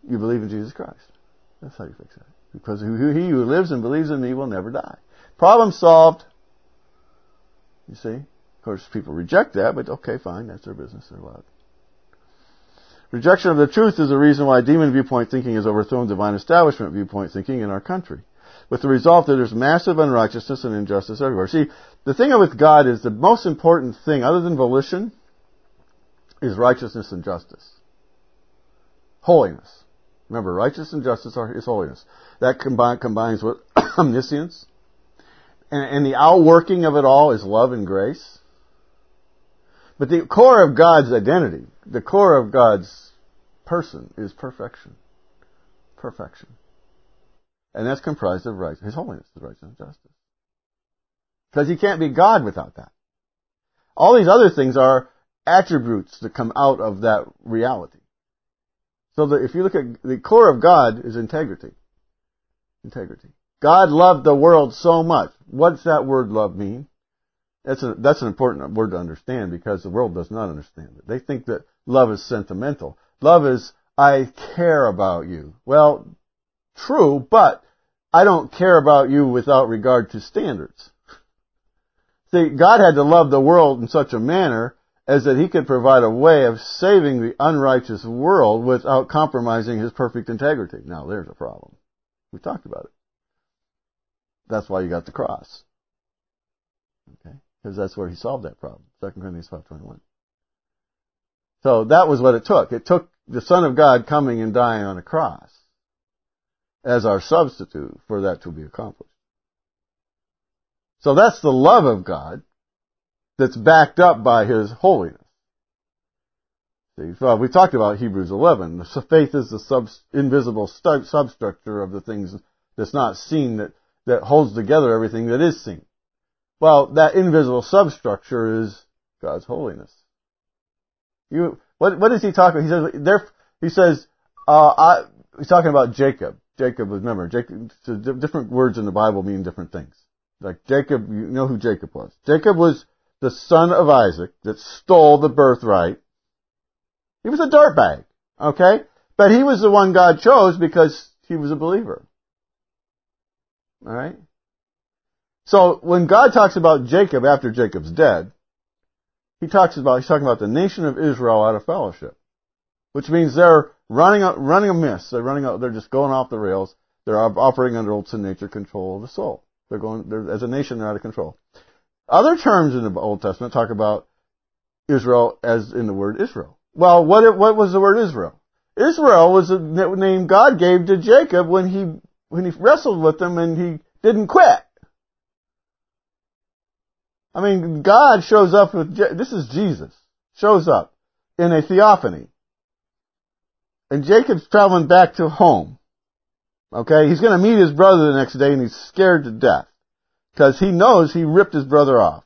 You believe in Jesus Christ. That's how you fix it. Because he who lives and believes in me will never die. Problem solved. You see? Of course, people reject that, but okay, fine, that's their business. They're allowed. Rejection of the truth is the reason why demon viewpoint thinking has overthrown divine establishment viewpoint thinking in our country. With the result that there's massive unrighteousness and injustice everywhere. See, the thing with God is the most important thing, other than volition, is righteousness and justice. Holiness. Remember, righteousness and justice are, is holiness. That combine, combines with omniscience. And, and the outworking of it all is love and grace. But the core of God's identity, the core of God's person is perfection. Perfection. And that's comprised of righteousness. His holiness is righteousness and justice. Because he can't be God without that. All these other things are attributes that come out of that reality. So that if you look at the core of God is integrity. Integrity. God loved the world so much. What's that word love mean? That's a, that's an important word to understand because the world does not understand it. They think that love is sentimental. Love is, I care about you. Well, true, but I don't care about you without regard to standards. See, God had to love the world in such a manner as that he could provide a way of saving the unrighteous world without compromising his perfect integrity. Now, there's a problem. We talked about it. That's why you got the cross. Okay? Because that's where he solved that problem. Second Corinthians five twenty-one. So that was what it took. It took the Son of God coming and dying on a cross as our substitute for that to be accomplished. So that's the love of God that's backed up by his holiness. See, so we talked about Hebrews eleven. The faith is the sub, invisible stu- substructure of the things that's not seen that, that holds together everything that is seen. Well, that invisible substructure is God's holiness. You, what, what is he talking? He says, there, he says, uh, I, he's talking about Jacob. Jacob was, remember, Jacob, so different words in the Bible mean different things. Like Jacob, you know who Jacob was. Jacob was the son of Isaac that stole the birthright. He was a dirtbag, okay? But he was the one God chose because he was a believer. Alright? So when God talks about Jacob after Jacob's dead, he talks about, he's talking about the nation of Israel out of fellowship. Which means they're running, running amiss. They're running out, they're just going off the rails. They're operating under old sin nature control of the soul. They're going, they're, as a nation, they're out of control. Other terms in the Old Testament talk about Israel as in the word Israel. Well, what, what was the word Israel? Israel was the name God gave to Jacob when he, when he wrestled with him and he didn't quit. I mean, God shows up with, this is Jesus, shows up in a theophany. And Jacob's traveling back to home. Okay, he's going to meet his brother the next day and he's scared to death. Because he knows he ripped his brother off.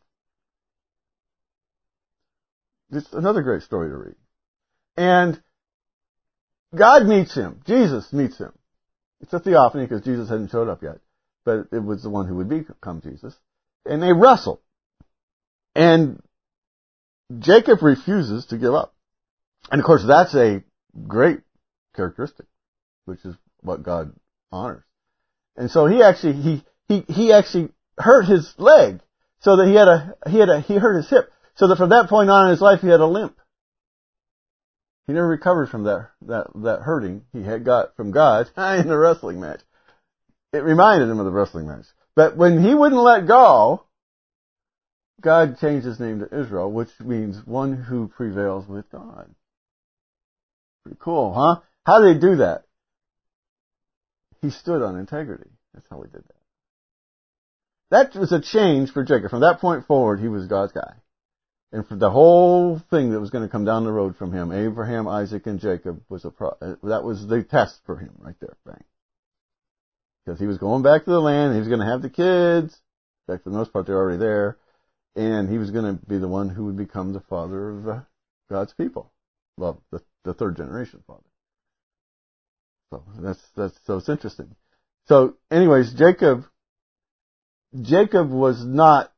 It's another great story to read. And God meets him. Jesus meets him. It's a theophany because Jesus hadn't showed up yet. But it was the one who would become Jesus. And they wrestle. And Jacob refuses to give up. And of course that's a great characteristic, which is what God honors. And so he actually, he, he, he actually hurt his leg so that he had a, he had a, he hurt his hip so that from that point on in his life he had a limp. He never recovered from that, that, that hurting he had got from God in the wrestling match. It reminded him of the wrestling match. But when he wouldn't let go, God changed his name to Israel, which means one who prevails with God. Pretty cool, huh? How did he do that? He stood on integrity. That's how he did that. That was a change for Jacob. From that point forward, he was God's guy. And for the whole thing that was going to come down the road from him, Abraham, Isaac, and Jacob, was a pro- that was the test for him right there. Bang. Because he was going back to the land, he was going to have the kids. In fact, for the most part, they're already there. And he was going to be the one who would become the father of uh, God's people. Well, the, the third generation father. So that's, that's, so it's interesting. So anyways, Jacob, Jacob was not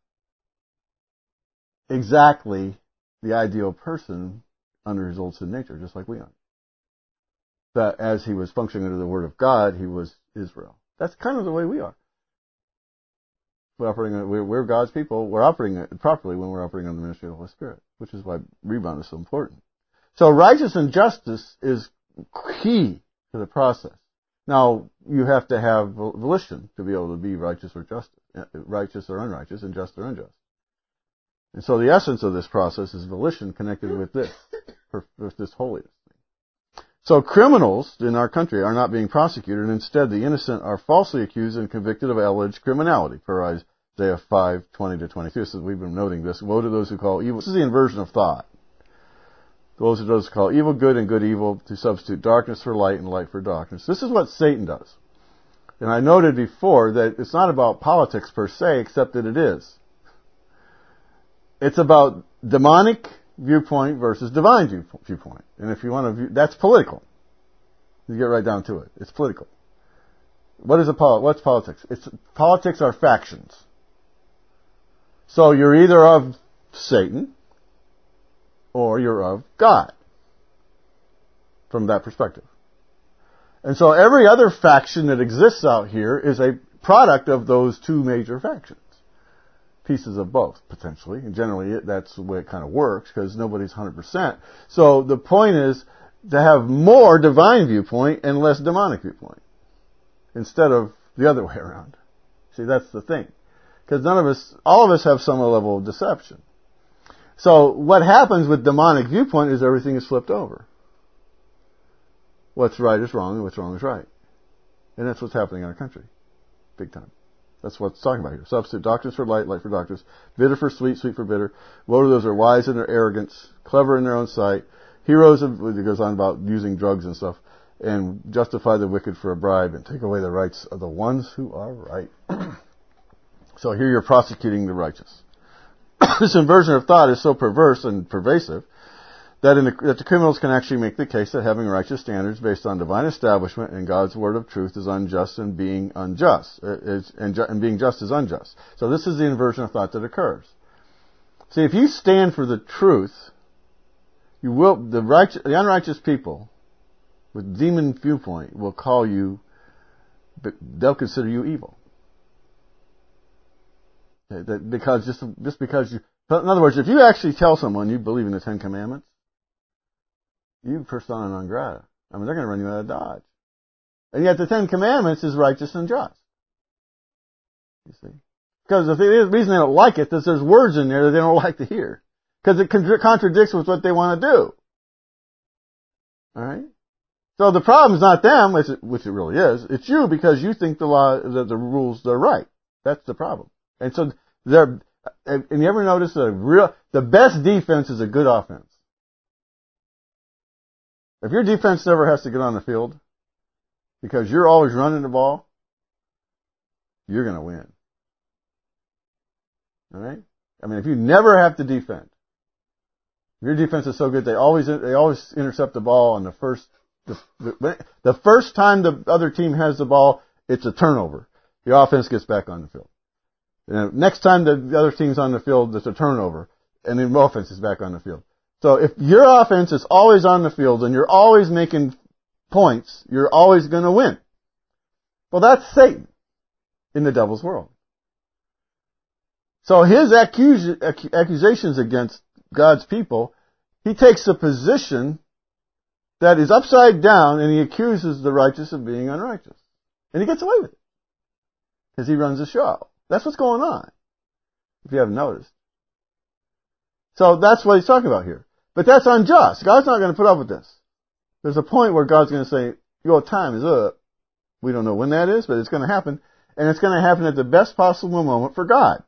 exactly the ideal person under his old sin nature, just like we are. that as he was functioning under the Word of God, he was Israel. That's kind of the way we are. We're operating, we're, we're God's people. We're operating properly when we're operating on the ministry of the Holy Spirit, which is why rebound is so important. So righteousness and justice is key to the process. Now, you have to have volition to be able to be righteous or just, righteous or unrighteous, and just or unjust. And so the essence of this process is volition connected with this, with this holiness. So criminals in our country are not being prosecuted, and instead the innocent are falsely accused and convicted of alleged criminality, per Isaiah five, twenty to twenty-two. So we've been noting this. Woe to those who call evil. This is the inversion of thought. Those who those call evil good and good evil, to substitute darkness for light and light for darkness. This is what Satan does. And I noted before that it's not about politics per se, except that it is. It's about demonic viewpoint versus divine view, viewpoint. And if you want to view, that's political. You get right down to it. It's political. What is a poli- what's politics? It's politics are factions. So you're either of Satan or you're of God from that perspective. And so every other faction that exists out here is a product of those two major factions. Pieces of both, potentially. And generally, that's the way it kind of works, because nobody's one hundred percent. So the point is to have more divine viewpoint and less demonic viewpoint, instead of the other way around. See, that's the thing. Because none of us, all of us have some level of deception. So what happens with demonic viewpoint is everything is flipped over. What's right is wrong, and what's wrong is right. And that's what's happening in our country. Big time. That's what it's talking about here. Substitute darkness for light, light for darkness, bitter for sweet, sweet for bitter. Woe to those who are wise in their arrogance, clever in their own sight, heroes of, it goes on about using drugs and stuff, and justify the wicked for a bribe, and take away the rights of the ones who are right. So here you're prosecuting the righteous. This inversion of thought is so perverse and pervasive that, in the, that the criminals can actually make the case that having righteous standards based on divine establishment and God's word of truth is unjust, and being unjust is, and, ju- and being just is unjust. So this is the inversion of thought that occurs. See, if you stand for the truth, you will the righteous, the unrighteous people with demon viewpoint will call you, they'll consider you evil. Okay, that because just just because you, in other words, if you actually tell someone you believe in the Ten Commandments, you persona non grata. I mean, they're going to run you out of Dodge. And yet the Ten Commandments is righteous and just. You see? Because the reason they don't like it is there's words in there that they don't like to hear. Because it contradicts with what they want to do. Alright? So the problem is not them, which it, which it really is. It's you, because you think the law, that the rules are right. That's the problem. And so they're, and you ever notice that real, the best defense is a good offense. If your defense never has to get on the field, because you're always running the ball, you're going to win. Alright? I mean, if you never have to defend, if your defense is so good, they always, they always intercept the ball on the first, the, the, the first time the other team has the ball, it's a turnover. The offense gets back on the field. And next time the other team's on the field, it's a turnover, and the offense is back on the field. So if your offense is always on the field and you're always making points, you're always going to win. Well, that's Satan in the devil's world. So his accus- accusations against God's people, he takes a position that is upside down, and he accuses the righteous of being unrighteous. And he gets away with it. Because he runs the show. That's what's going on, if you haven't noticed. So that's what he's talking about here. But that's unjust. God's not going to put up with this. There's a point where God's going to say, your time is up. We don't know when that is, but it's going to happen. And it's going to happen at the best possible moment for God.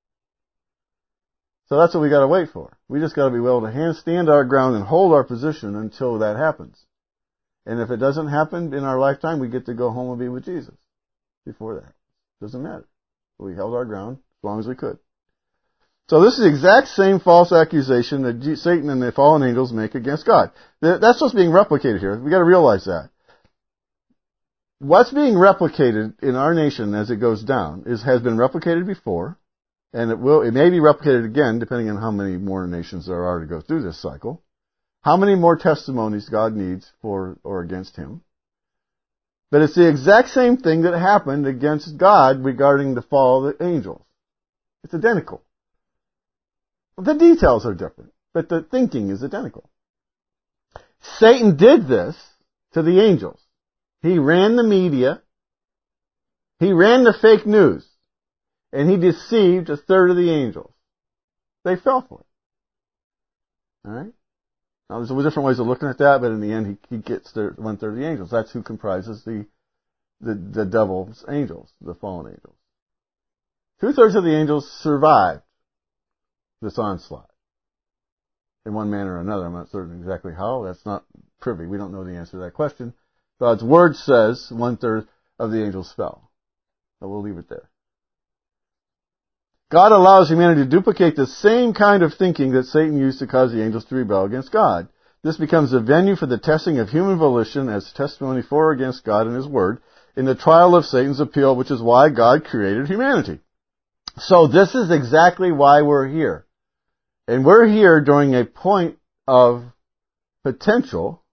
So that's what we got to wait for. We just got to be able to hand, stand our ground and hold our position until that happens. And if it doesn't happen in our lifetime, we get to go home and be with Jesus before that. Doesn't matter. We held our ground as long as we could. So this is the exact same false accusation that Satan and the fallen angels make against God. That's what's being replicated here. We've got to realize that. What's being replicated in our nation as it goes down is has been replicated before, and it will it may be replicated again, depending on how many more nations there are to go through this cycle. how many more testimonies God needs for or against him. But it's the exact same thing that happened against God regarding the fall of the angels. It's identical. The details are different, but the thinking is identical. Satan did this to the angels. He ran the media. He ran the fake news. And he deceived a third of the angels. They fell for it. Alright? Now there's different ways of looking at that, but in the end he, he gets the one third of the angels. That's who comprises the, the, the devil's angels, the fallen angels. Two thirds of the angels survived this onslaught. In one manner or another. I'm not certain exactly how. That's not privy. We don't know the answer to that question. God's Word says one third of the angels fell. So we'll leave it there. God allows humanity to duplicate the same kind of thinking that Satan used to cause the angels to rebel against God. This becomes a venue for the testing of human volition as testimony for or against God and His Word in the trial of Satan's appeal, which is why God created humanity. So this is exactly why we're here. And we're here during a point of potential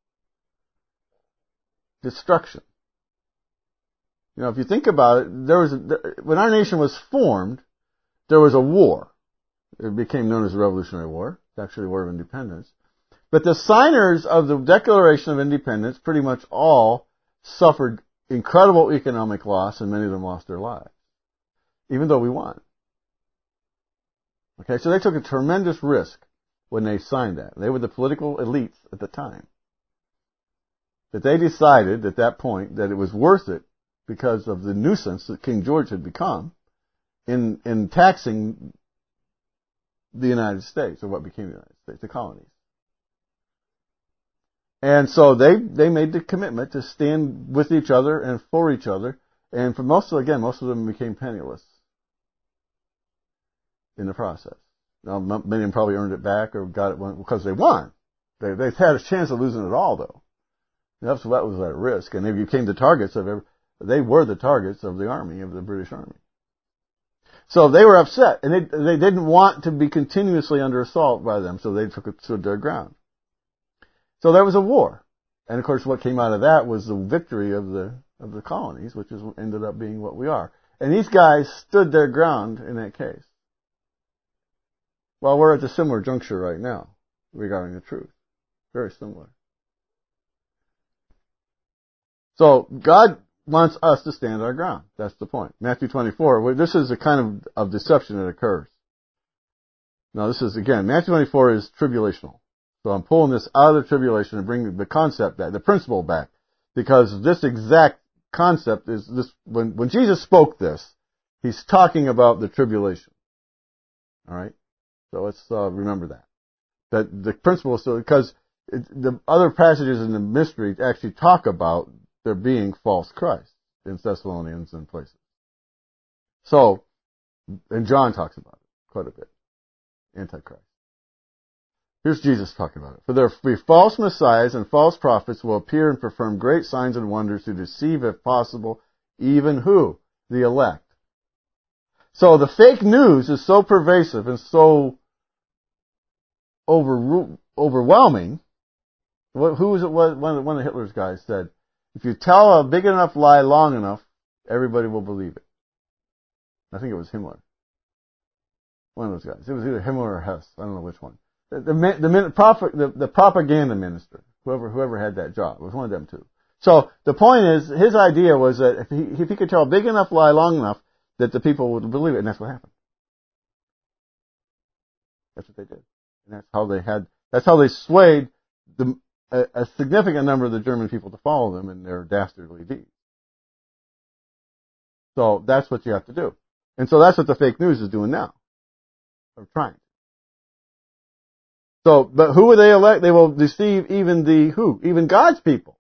destruction. You know, if you think about it, there was a, when our nation was formed, there was a war. It became known as the Revolutionary War. It's actually a war of independence. But the signers of the Declaration of Independence pretty much all suffered incredible economic loss, and many of them lost their lives, even though we won. Okay, so they took a tremendous risk when they signed that. They were the political elites at the time. That they decided at that point that it was worth it because of the nuisance that King George had become in, in taxing the United States, or what became the United States, the colonies. And so they, they made the commitment to stand with each other and for each other. And for most of, again, most of them became penniless in the process. Now, many of them probably earned it back or got it because they won. They, they had a chance of losing it all, though. That's what was at risk. And they became the targets of every, they were the targets of the army, of the British Army. So they were upset, and they, they didn't want to be continuously under assault by them, so they took it to their ground. So there was a war. And of course what came out of that was the victory of the, of the colonies, which is, ended up being what we are. And these guys stood their ground in that case. Well, we're at a similar juncture right now regarding the truth. Very similar. So God wants us to stand our ground. That's the point. Matthew twenty-four, this is a kind of, of deception that occurs. Now this is, again, Matthew twenty-four is tribulational. So I'm pulling this out of the tribulation and bringing the concept back, the principle back. Because this exact concept is this, when, when Jesus spoke this, He's talking about the tribulation. Alright? So let's uh, remember that. That the principle is so, because it, the other passages in the mystery actually talk about there being false Christ in Thessalonians and places. So, and John talks about it quite a bit. Antichrist. Here's Jesus talking about it. For there will be false messiahs and false prophets will appear and perform great signs and wonders to deceive, if possible, even who? The elect. So the fake news is so pervasive and so over, overwhelming. Who was it? One of, one of Hitler's guys said, if you tell a big enough lie long enough, everybody will believe it. I think it was Himmler. One of those guys. It was either Himmler or Hess. I don't know which one. The, the, the, the, the propaganda minister, whoever, whoever had that job, it was one of them too. So the point is, his idea was that if he, if he could tell a big enough lie long enough, that the people would believe it, and that's what happened. That's what they did. And that's how they had, that's how they swayed the, a, a significant number of the German people to follow them in their dastardly deeds. So that's what you have to do. And so that's what the fake news is doing now. Or trying. So, but who will they elect? They will deceive even the who? Even God's people.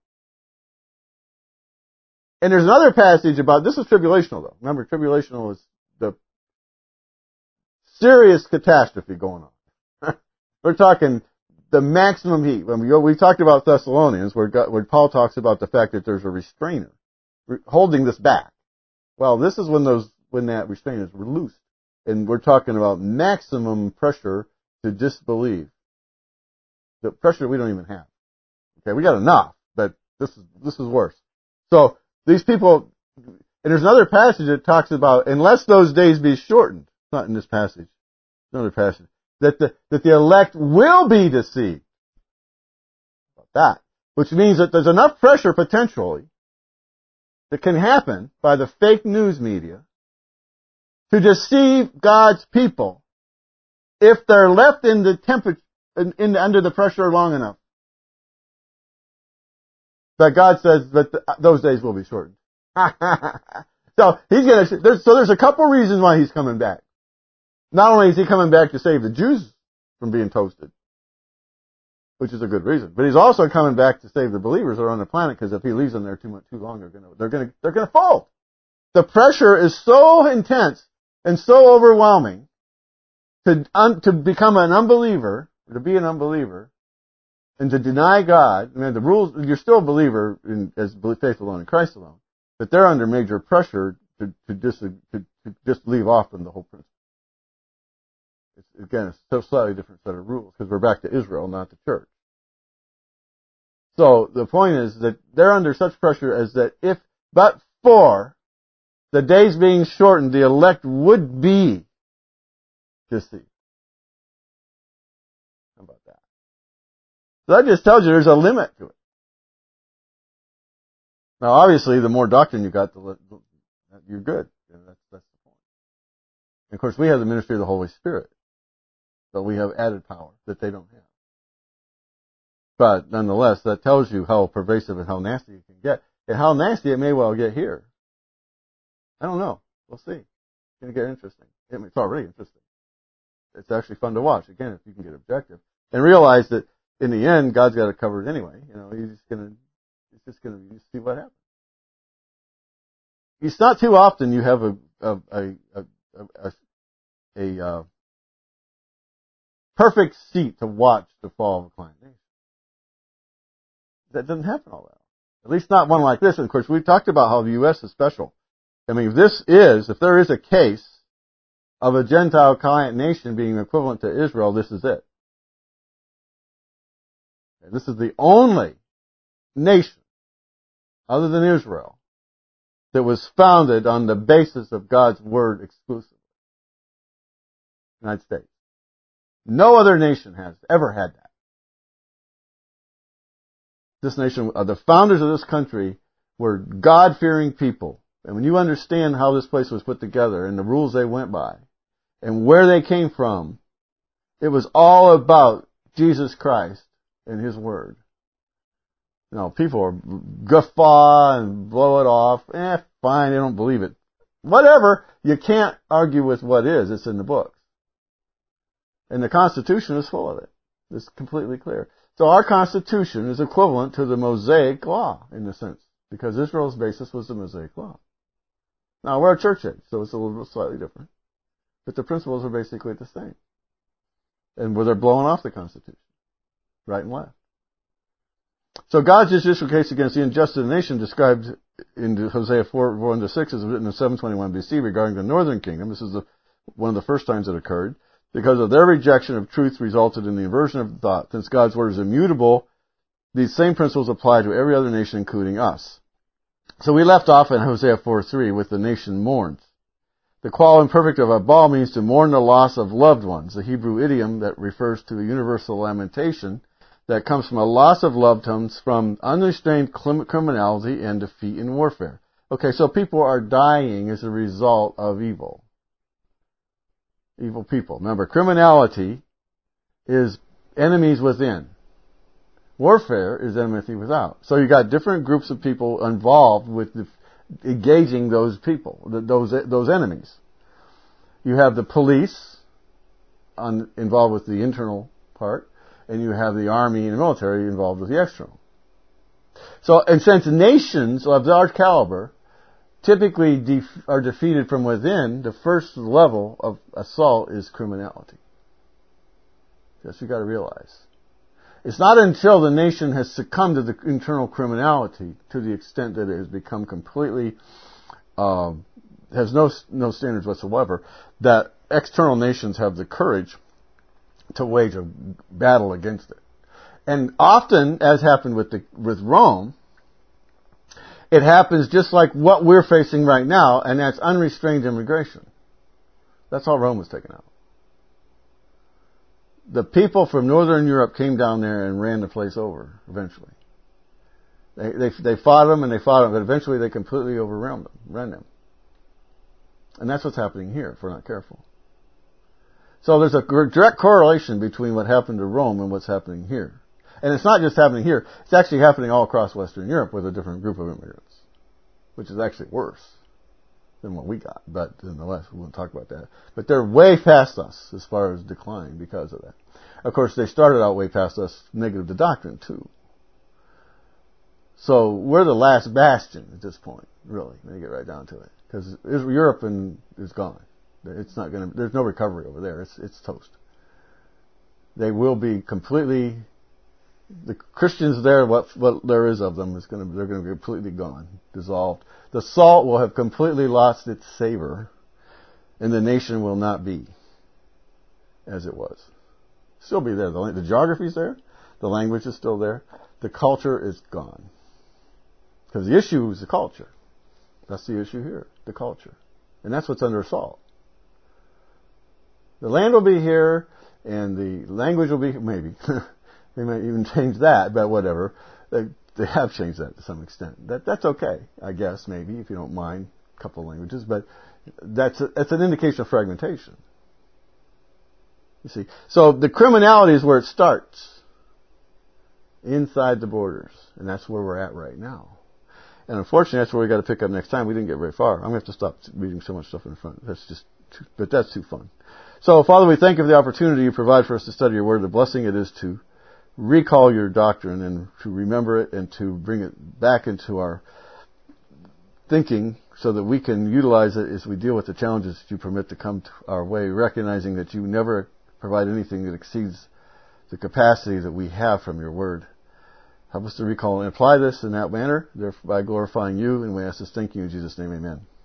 And there's another passage about, this is tribulational though. Remember, tribulational is the serious catastrophe going on. We're talking the maximum heat. When we, we talked about Thessalonians, where, God, where Paul talks about the fact that there's a restrainer holding this back. Well, this is when those, when that restrainer is released. And we're talking about maximum pressure to disbelieve. The pressure we don't even have. Okay, we got enough, but this is this is worse. So these people, and there's another passage that talks about unless those days be shortened. It's not in this passage. Another passage that the that the elect will be deceived. About that, which means that there's enough pressure potentially that can happen by the fake news media to deceive God's people if they're left in the temperature in, in under the pressure long enough. But God says that the, those days will be shortened. So he's going to. There's, so there's a couple reasons why he's coming back. Not only is he coming back to save the Jews from being toasted, which is a good reason, but he's also coming back to save the believers that are on the planet. Because if he leaves them there too much too long, they're going to they're going to they're going to fold. The pressure is so intense and so overwhelming to un, to become an unbeliever, to be an unbeliever. And to deny God, I mean, the rules, you're still a believer in, as faith alone in Christ alone, but they're under major pressure to, to just, to, to just leave off from the whole principle. It's, again, it's a slightly different set of rules, because we're back to Israel, not the church. So, the point is that they're under such pressure as that if, but for the days being shortened, the elect would be deceived. How about that? So that just tells you there's a limit to it. Now, obviously, the more doctrine you got, the you're good. And that's, that's the point. And of course, we have the ministry of the Holy Spirit. So we have added power that they don't have. But nonetheless, that tells you how pervasive and how nasty it can get. And how nasty it may well get here. I don't know. We'll see. It's going to get interesting. It's already interesting. It's actually fun to watch, again, if you can get objective. And realize that in the end, God's got it covered anyway. You know, he's just gonna, he's just gonna see what happens. It's not too often you have a, a, a, a, a, a uh, perfect seat to watch the fall of a client nation. That doesn't happen all that often. At least not one like this. And of course, we talked about how the U S is special. I mean, if this is, if there is a case of a Gentile client nation being equivalent to Israel, this is it. This is the only nation, other than Israel, that was founded on the basis of God's Word exclusively. United States. No other nation has ever had that. This nation, uh, the founders of this country were God-fearing people. And when you understand how this place was put together and the rules they went by and where they came from, it was all about Jesus Christ and His Word. You know, people are guffaw and blow it off. Eh, fine, they don't believe it. Whatever. You can't argue with what is. It's in the books. And the Constitution is full of it. It's completely clear. So our Constitution is equivalent to the Mosaic Law, in a sense, because Israel's basis was the Mosaic Law. Now, we're a church age, so it's a little slightly different. But the principles are basically the same. And where they're blowing off the Constitution. Right and left. So God's judicial case against the injustice of the nation described in Hosea four, one to six is written in seven twenty-one B C regarding the northern kingdom. This is the, one of the first times it occurred. Because of their rejection of truth resulted in the inversion of thought. Since God's word is immutable, these same principles apply to every other nation, including us. So we left off in Hosea four three with the nation mourns. The qual imperfect of abal means to mourn the loss of loved ones, the Hebrew idiom that refers to a universal lamentation that comes from a loss of loved ones from unrestrained criminality and defeat in warfare. Okay, so people are dying as a result of evil. Evil people. Remember, criminality is enemies within. Warfare is enmity without. So you got different groups of people involved with the, engaging those people, those those enemies. You have the police on, involved with the internal part, and you have the army and the military involved with the external. So, and since nations of large caliber typically def- are defeated from within, the first level of assault is criminality. That's what you got to realize. It's not until the nation has succumbed to the internal criminality to the extent that it has become completely, um, has no no standards whatsoever, that external nations have the courage to wage a battle against it. And often, as happened with the, with Rome, it happens just like what we're facing right now, and that's unrestrained immigration. That's how Rome was taken out. The people from Northern Europe came down there and ran the place over, eventually. They, they, they fought them and they fought them, but eventually they completely overwhelmed them, ran them. And that's what's happening here, if we're not careful. So there's a direct correlation between what happened to Rome and what's happening here. And it's not just happening here, it's actually happening all across Western Europe with a different group of immigrants, which is actually worse than what we got. But nonetheless, we won't talk about that. But they're way past us as far as decline because of that. Of course, they started out way past us negative to doctrine, too. So we're the last bastion at this point, really, when you get right down to it. Because Europe and is gone. It's not going to, there's no recovery over there. It's, it's toast. They will be completely, the Christians there, what, what there is of them, is going to, they're going to be completely gone, dissolved. The salt will have completely lost its savor, and the nation will not be as it was. Still be there. The, the geography's there. The language is still there. The culture is gone. Because the issue is the culture. That's the issue here, the culture. And that's what's under assault. The land will be here, and the language will be, maybe. They might even change that, but whatever. They, they have changed that to some extent. That, that's okay, I guess, maybe, if you don't mind a couple of languages. But that's, a, that's an indication of fragmentation. You see. So the criminality is where it starts. Inside the borders. And that's where we're at right now. And unfortunately, that's where we got to pick up next time. We didn't get very far. I'm going to have to stop reading so much stuff in front. That's just, too, but that's too fun. So, Father, we thank you for the opportunity you provide for us to study your word. The blessing it is to recall your doctrine and to remember it and to bring it back into our thinking so that we can utilize it as we deal with the challenges that you permit to come to our way, recognizing that you never provide anything that exceeds the capacity that we have from your word. Help us to recall and apply this in that manner, thereby glorifying you, and we ask this thank you in Jesus' name, amen.